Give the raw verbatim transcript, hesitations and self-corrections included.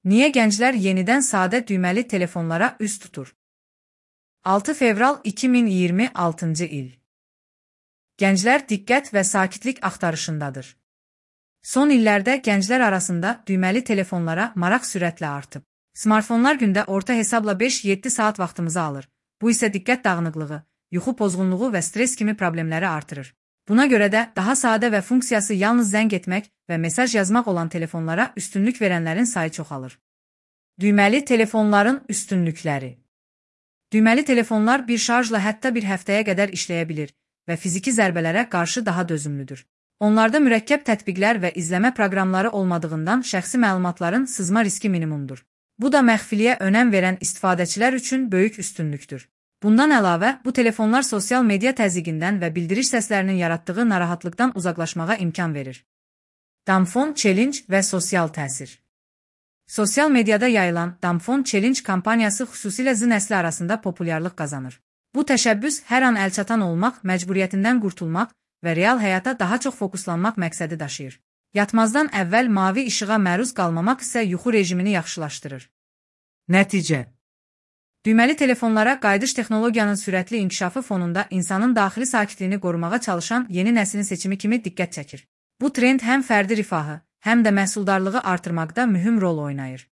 Niyə gənclər yenidən sadə düyməli telefonlara üst tutur? altı fevral iki min iyirmi altıncı il. Gənclər diqqət və sakitlik axtarışındadır. Son illərdə gənclər arasında düyməli telefonlara maraq sürətlə artıb. Smartfonlar gündə orta hesabla beş yeddi saat vaxtımızı alır. Bu isə diqqət dağınıqlığı, yuxu pozğunluğu və stres kimi problemləri artırır. Buna görə də daha sadə və funksiyası yalnız zəng etmək və mesaj yazmaq olan telefonlara üstünlük verənlərin sayı çoxalır. Düyməli telefonların üstünlükləri. Düyməli telefonlar bir şarjla hətta bir həftəyə qədər işləyə bilir və fiziki zərbələrə qarşı daha dözümlüdür. Onlarda mürəkkəb tətbiqlər və izləmə proqramları olmadığından şəxsi məlumatların sızma riski minimumdur. Bu da məxfiliyə önəm verən istifadəçilər üçün böyük üstünlükdür. Bundan əlavə, bu telefonlar sosial media təzyiqindən və bildiriş səslərinin yaratdığı narahatlıqdan uzaqlaşmağa imkan verir. Damfon Challenge və sosial təsir. Sosial mediada yayılan Damfon Challenge kampaniyası xüsusilə Z nəsli arasında populyarlıq qazanır. Bu təşəbbüs hər an əlçatan olmaq, məcburiyyətindən qurtulmaq və real həyata daha çox fokuslanmaq məqsədi daşıyır. Yatmazdan əvvəl mavi işığa məruz qalmamaq isə yuxu rejimini yaxşılaşdırır. Nəticə. Düyməli telefonlara qayıdış texnologiyanın sürətli inkişafı fonunda insanın daxili sakitliyini qorumağa çalışan yeni nəslin seçimi kimi diqqət çəkir. Bu trend həm fərdi rifahı, həm də məhsuldarlığı artırmaqda mühüm rol oynayır.